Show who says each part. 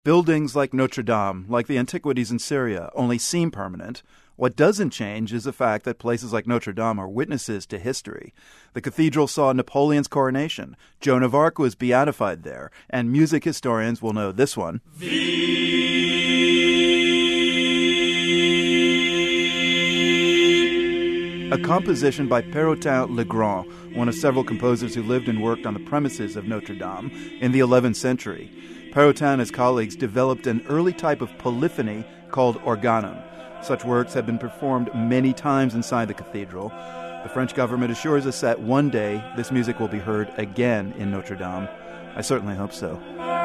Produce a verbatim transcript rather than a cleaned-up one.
Speaker 1: Buildings like Notre Dame, like the antiquities in Syria, only seem permanent. What doesn't change is the fact that places like Notre Dame are witnesses to history. The cathedral saw Napoleon's coronation. Joan of Arc was beatified there, and music historians will know this one. A composition by Perrotin Le Grand, one of several composers who lived and worked on the premises of Notre Dame in the eleventh century. Perrotin and his colleagues developed an early type of polyphony called organum. Such works have been performed many times inside the cathedral. The French government assures us that one day this music will be heard again in Notre Dame. I certainly hope so.